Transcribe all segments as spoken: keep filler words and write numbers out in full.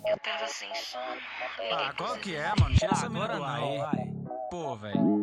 Eu tava sem sono. Ah, qual que é, mano? Tira essa agora mina do ar não, aí. vai. Pô, velho.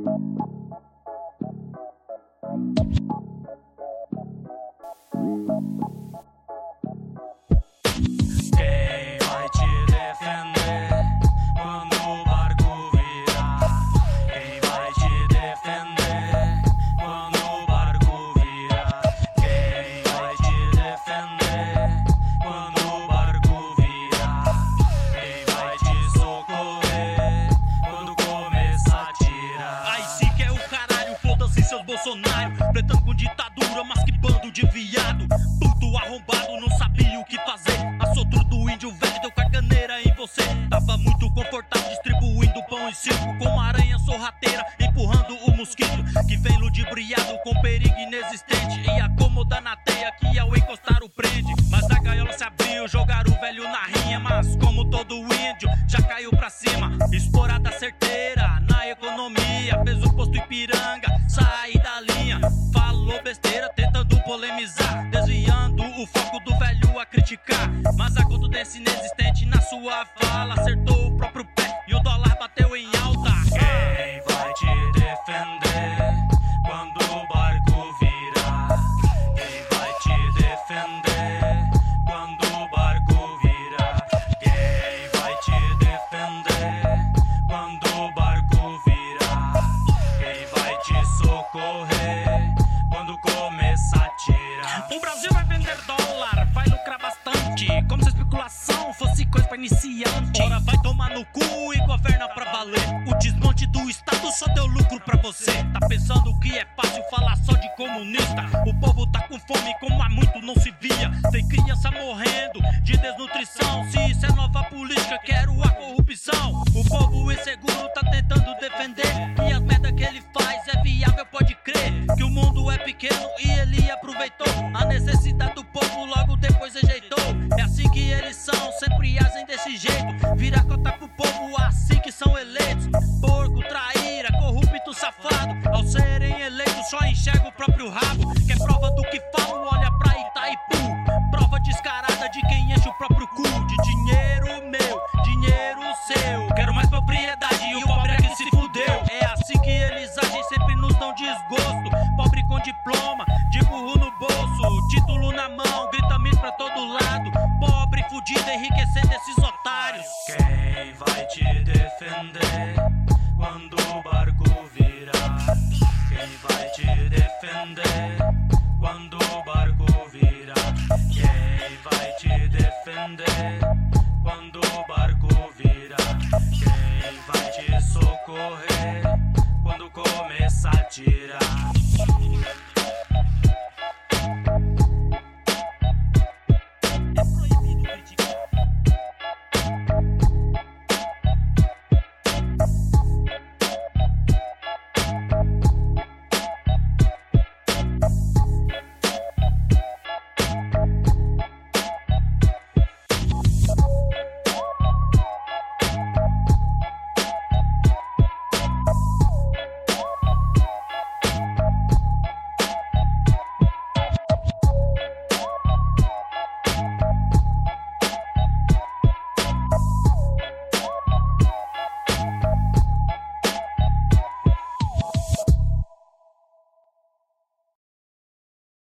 Quem vai te defender quando o barco virar? Quem vai te defender quando o barco virar? Quem vai te defender quando o barco virar? Quem vai te socorrer quando começar a tirar? Aí sim que é o caralho, foda-se seus Bolsonaro. Pretendo com ditadura, mas que bando de viado. Puto arrombado, não sabia o que fazer. Assotro do índio velho deu caganeira em você. Tava muito confortável distribuindo pão e circo, com uma aranha sorrateira empurrando o mosquito que vem ludibriado com perigo inexistente e acomoda na teia que ao encostar o prende. Mas a gaiola se abriu, jogaram o velho na rinha. Mas como todo índio, já caiu pra cima. Explorada certeira na economia, fez o posto Ipiranga sair da linha. Falou besteira tentando polemizar, desviando o foco do velho a criticar. Mas a contundência inexistente na sua fala acertou o próprio pé e o dólar bateu em alta. Quem vai te defender quando o barco virar? Quem vai te defender quando o barco virar? Quem vai te defender quando o barco virar? Quem vai te socorrer quando começar a tirar? O Brasil vai vender dólar, vai lucrar bastante, como se a especulação fosse coisa pra iniciante. Ora vai tomar no cu e governa pra valer. O desmonte do Estado só deu lucro pra você. Tá pensando que é fácil falar só de comunista? O povo tá com fome como há muito não se via. Tem criança morrendo de desnutrição. Se isso é nova política, quero a corrupção. O povo inseguro tá tentando defender que as merda que ele faz é viável, pode crer. Que o mundo é pequeno e ele aproveitou a necessidade do povo, logo depois rejeitou. É assim que eles são, sempre agem desse jeito. Vira cota pro povo assim que são eleitos. Porco, traíra, corrupto, safado. Ao serem eleitos só enxerga o próprio rabo. Quer prova do que falo? Olha pra Itaipu. Prova descarada de quem enche o próprio cu. De dinheiro meu, dinheiro seu. Quero mais propriedade e o pobre é que se fudeu. É assim que eles agem, sempre nos dão desgosto. Pobre com diploma, de burro no bolso, título na mão, grita miss pra todo lado. Pobre fudido enriquecendo esses otários. Quem vai te defender quando o barco virar? Quem vai te defender quando o barco virar? Quem vai te defender